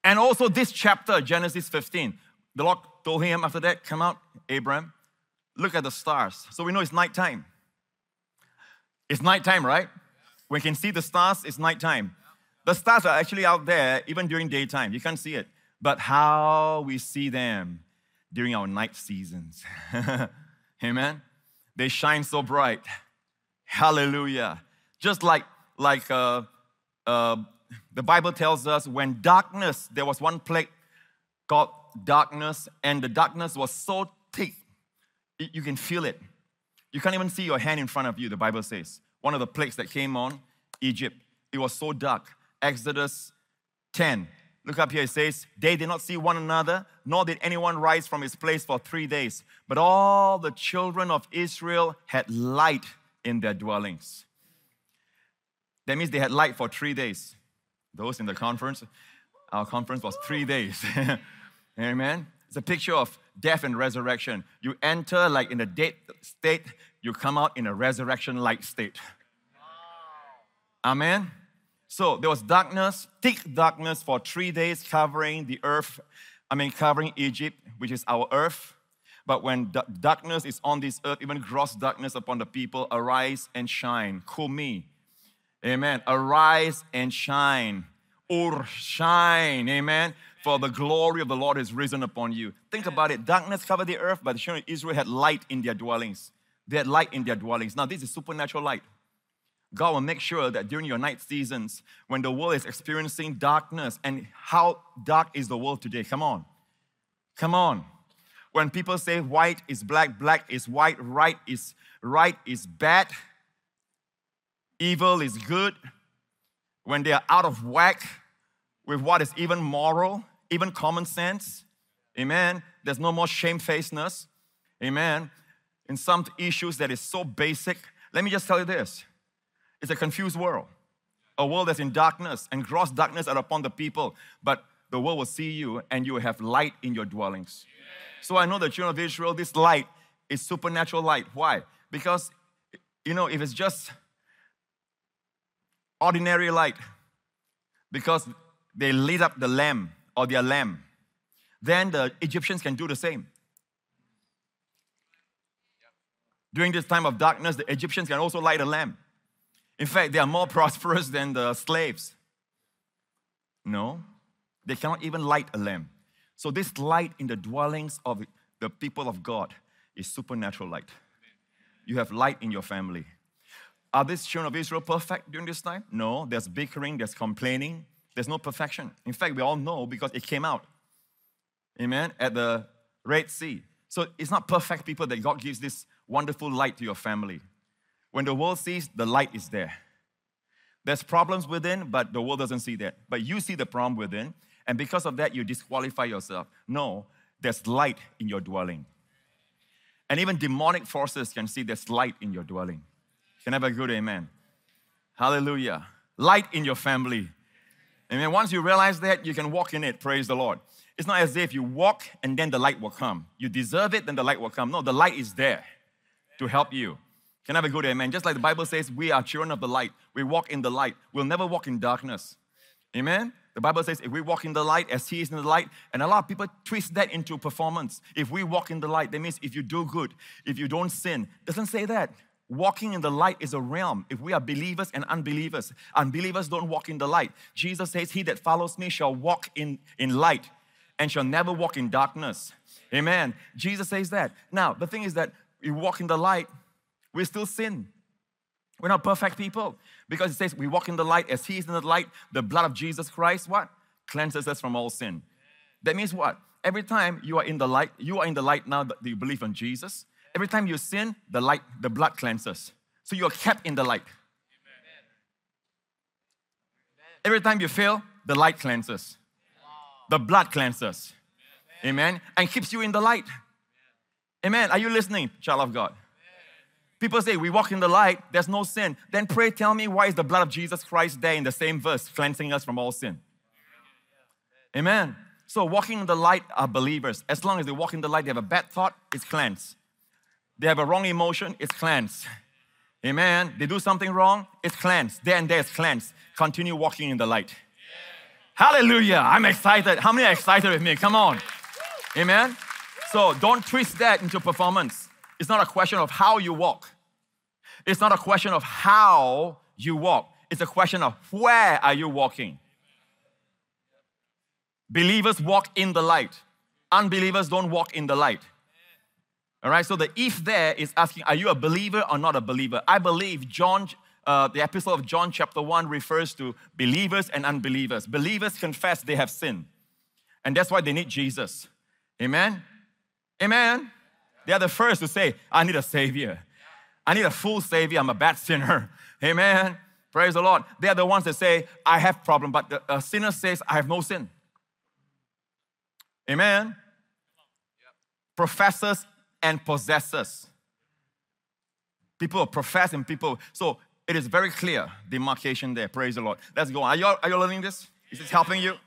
And also this chapter, Genesis 15, the Lord told him after that, come out, Abraham, look at the stars. So we know it's nighttime. It's nighttime, right? We can see the stars, it's nighttime. The stars are actually out there even during daytime. You can't see it. But how we see them during our night seasons. Amen? They shine so bright. Hallelujah. Just like the Bible tells us, when darkness, there was one plague called darkness, and the darkness was so thick, you can feel it. You can't even see your hand in front of you, the Bible says. One of the plagues that came on Egypt, it was so dark. Exodus 10. Look up here, it says, they did not see one another, nor did anyone rise from his place for 3 days. But all the children of Israel had light in their dwellings. That means they had light for 3 days. Those in the conference, our conference was 3 days. Amen. It's a picture of death and resurrection. You enter like in a dead state, you come out in a resurrection-like state. Amen. So there was darkness, thick darkness for 3 days covering the earth, covering Egypt, which is our earth. But when darkness is on this earth, even gross darkness upon the people, arise and shine. Kumi. Amen. Arise and shine. Shine. Amen. For the glory of the Lord is risen upon you. Think about it. Darkness covered the earth, but the children of Israel had light in their dwellings. They had light in their dwellings. Now, this is supernatural light. God will make sure that during your night seasons, when the world is experiencing darkness, and how dark is the world today? Come on. Come on. When people say white is black, black is white, right is bad, evil is good, when they are out of whack with what is even moral, even common sense, amen, there's no more shamefacedness, amen, in some issues that is so basic. Let me just tell you this. It's a confused world. A world that's in darkness, and gross darkness are upon the people. But the world will see you, and you will have light in your dwellings. So I know the children of Israel, this light is supernatural light. Why? Because, if it's just ordinary light, because they lit up the lamp or their lamp, then the Egyptians can do the same. During this time of darkness, the Egyptians can also light a lamp. In fact, they are more prosperous than the slaves. No, they cannot even light a lamp. So this light in the dwellings of the people of God is supernatural light. You have light in your family. Are these children of Israel perfect during this time? No, there's bickering, there's complaining. There's no perfection. In fact, we all know because it came out, amen, at the Red Sea. So it's not perfect people that God gives this wonderful light to your family. When the world sees, the light is there. There's problems within, but the world doesn't see that. But you see the problem within, and because of that, you disqualify yourself. No, there's light in your dwelling. And even demonic forces can see there's light in your dwelling. Can I have a good amen? Hallelujah. Light in your family. Amen. Once you realize that, you can walk in it. Praise the Lord. It's not as if you walk and then the light will come. You deserve it, then the light will come. No, the light is there to help you. Can I have a good amen? Just like the Bible says, we are children of the light. We walk in the light. We'll never walk in darkness. Amen? The Bible says if we walk in the light as He is in the light, and a lot of people twist that into performance. If we walk in the light, that means if you do good, if you don't sin. It doesn't say that. Walking in the light is a realm. If we are believers and unbelievers don't walk in the light. Jesus says, he that follows me shall walk in light and shall never walk in darkness. Amen. Jesus says that. Now, the thing is that you walk in the light, we still sin. We're not perfect people. Because it says we walk in the light as He is in the light. The blood of Jesus Christ, what? Cleanses us from all sin. That means what? Every time you are in the light now that you believe in Jesus. Every time you sin, the blood cleanses. So you are kept in the light. Every time you fail, the light cleanses. The blood cleanses. Amen. And keeps you in the light. Amen. Are you listening, child of God? People say, we walk in the light, there's no sin. Then pray, tell me, why is the blood of Jesus Christ there in the same verse, cleansing us from all sin? Amen. So walking in the light are believers. As long as they walk in the light, they have a bad thought, it's cleansed. They have a wrong emotion, it's cleansed. Amen. They do something wrong, it's cleansed. There and there it's cleansed. Continue walking in the light. Hallelujah. I'm excited. How many are excited with me? Come on. Amen. So don't twist that into performance. It's not a question of how you walk. It's not a question of how you walk. It's a question of where are you walking. Believers walk in the light. Unbelievers don't walk in the light. All right, so the if there is asking, are you a believer or not a believer? I believe the epistle of John chapter 1 refers to believers and unbelievers. Believers confess they have sinned. And that's why they need Jesus. Amen? Amen? They are the first to say, I need a Savior. I need a full Savior. I'm a bad sinner. Amen? Praise the Lord. They are the ones that say, I have problem, but the sinner says, I have no sin. Amen? Professors and possessors. People profess and people. So it is very clear demarcation there. Praise the Lord. Let's go on. Are you learning this? Is this helping you?